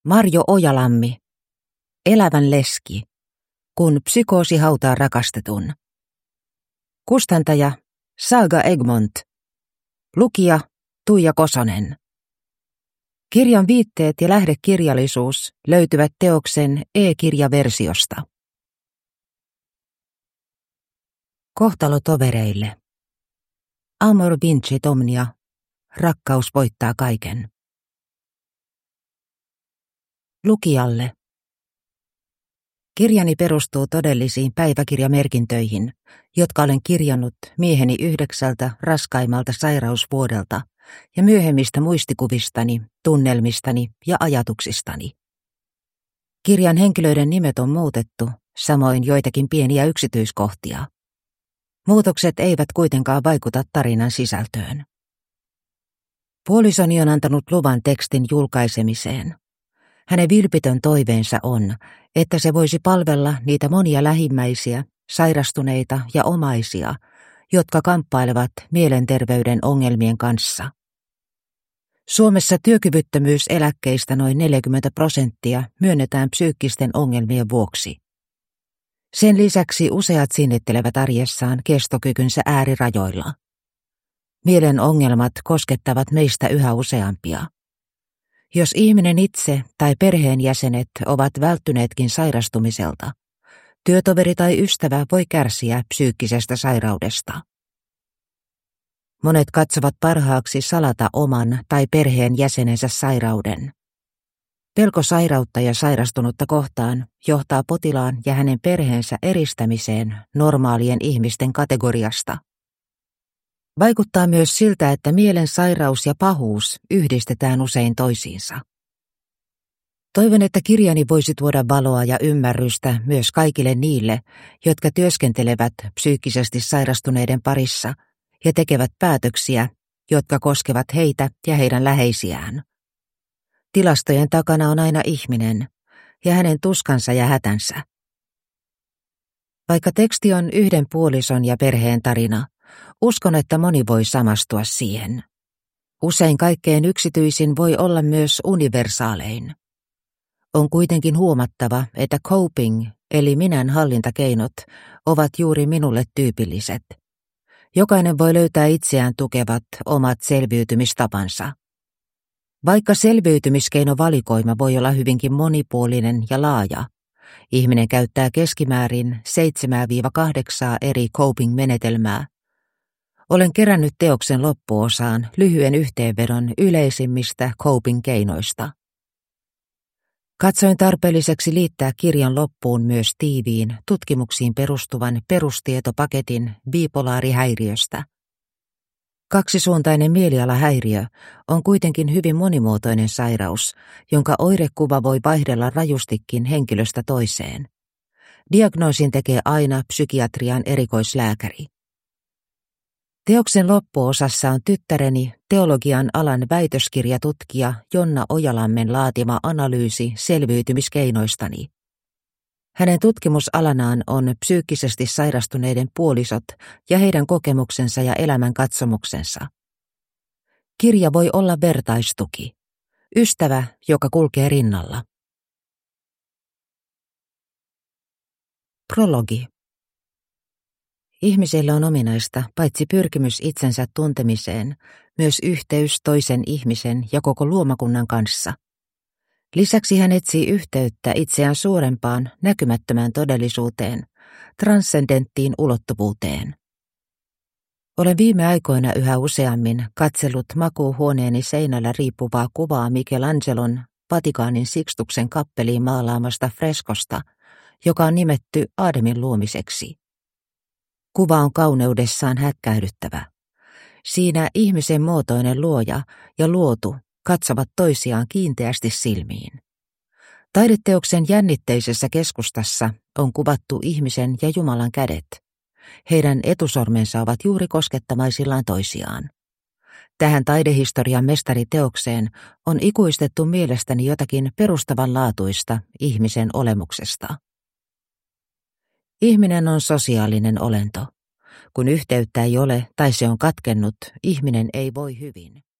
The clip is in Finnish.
Marjo Ojalammi, Elävän leski, kun psykoosi hautaa rakastetun. Kustantaja Saga Egmont. Lukija Tuija Kosonen. Kirjan viitteet ja lähdekirjallisuus löytyvät teoksen e-kirjaversiosta. Kohtalo tovereille. Amor vincit omnia. Rakkaus voittaa kaiken. Lukijalle. Kirjani perustuu todellisiin päiväkirjamerkintöihin, jotka olen kirjannut mieheni 9 raskaimmalta sairausvuodelta ja myöhemmistä muistikuvistani, tunnelmistani ja ajatuksistani. Kirjan henkilöiden nimet on muutettu, samoin joitakin pieniä yksityiskohtia. Muutokset eivät kuitenkaan vaikuta tarinan sisältöön. Puolisoni on antanut luvan tekstin julkaisemiseen. Hänen vilpitön toiveensa on, että se voisi palvella niitä monia lähimmäisiä, sairastuneita ja omaisia, jotka kamppailevat mielenterveyden ongelmien kanssa. Suomessa työkyvyttömyyseläkkeistä noin 40% myönnetään psyykkisten ongelmien vuoksi. Sen lisäksi useat sinnittelevät arjessaan kestokykynsä äärirajoilla. Mielen ongelmat koskettavat meistä yhä useampia. Jos ihminen itse tai perheenjäsenet ovat välttyneetkin sairastumiselta, työtoveri tai ystävä voi kärsiä psyykkisestä sairaudesta. Monet katsovat parhaaksi salata oman tai perheenjäsenensä sairauden. Pelko sairautta ja sairastunutta kohtaan johtaa potilaan ja hänen perheensä eristämiseen normaalien ihmisten kategoriasta. Vaikuttaa myös siltä, että mielen sairaus ja pahuus yhdistetään usein toisiinsa. Toivon, että kirjani voisi tuoda valoa ja ymmärrystä myös kaikille niille, jotka työskentelevät psyykkisesti sairastuneiden parissa ja tekevät päätöksiä, jotka koskevat heitä ja heidän läheisiään. Tilastojen takana on aina ihminen ja hänen tuskansa ja hätänsä. Vaikka teksti on yhden puolison ja perheen tarina, uskon, että moni voi samastua siihen. Usein kaikkein yksityisin voi olla myös universaalein. On kuitenkin huomattava, että coping eli minän hallintakeinot ovat juuri minulle tyypilliset. Jokainen voi löytää itseään tukevat omat selviytymistapansa. Vaikka selviytymiskeinovalikoima voi olla hyvinkin monipuolinen ja laaja, ihminen käyttää keskimäärin 7-8 eri coping-menetelmää. Olen kerännyt teoksen loppuosaan lyhyen yhteenvedon yleisimmistä coping-keinoista. Katsoin tarpeelliseksi liittää kirjan loppuun myös tiiviin, tutkimuksiin perustuvan perustietopaketin bipolaarihäiriöstä. Kaksisuuntainen mielialahäiriö on kuitenkin hyvin monimuotoinen sairaus, jonka oirekuva voi vaihdella rajustikin henkilöstä toiseen. Diagnoosin tekee aina psykiatrian erikoislääkäri. Teoksen loppuosassa on tyttäreni, teologian alan väitöskirjatutkija Jonna Ojalammen laatima analyysi selviytymiskeinoistani. Hänen tutkimusalanaan on psyykkisesti sairastuneiden puolisot ja heidän kokemuksensa ja elämänkatsomuksensa. Kirja voi olla vertaistuki. Ystävä, joka kulkee rinnalla. Prologi. Ihmiselle on ominaista paitsi pyrkimys itsensä tuntemiseen, myös yhteys toisen ihmisen ja koko luomakunnan kanssa. Lisäksi hän etsii yhteyttä itseään suurempaan, näkymättömään todellisuuteen, transscendenttiin ulottuvuuteen. Olen viime aikoina yhä useammin katsellut makuuhuoneeni seinällä riippuvaa kuvaa Michelangelon Vatikaanin Sixtuksen kappeliin maalaamasta freskosta, joka on nimetty Aademin luomiseksi. Kuva on kauneudessaan hätkähdyttävä. Siinä ihmisen muotoinen luoja ja luotu katsovat toisiaan kiinteästi silmiin. Taideteoksen jännitteisessä keskustassa on kuvattu ihmisen ja Jumalan kädet. Heidän etusormensa ovat juuri koskettamaisillaan toisiaan. Tähän taidehistorian mestariteokseen on ikuistettu mielestäni jotakin perustavanlaatuista ihmisen olemuksesta. Ihminen on sosiaalinen olento. Kun yhteyttä ei ole tai se on katkennut, ihminen ei voi hyvin.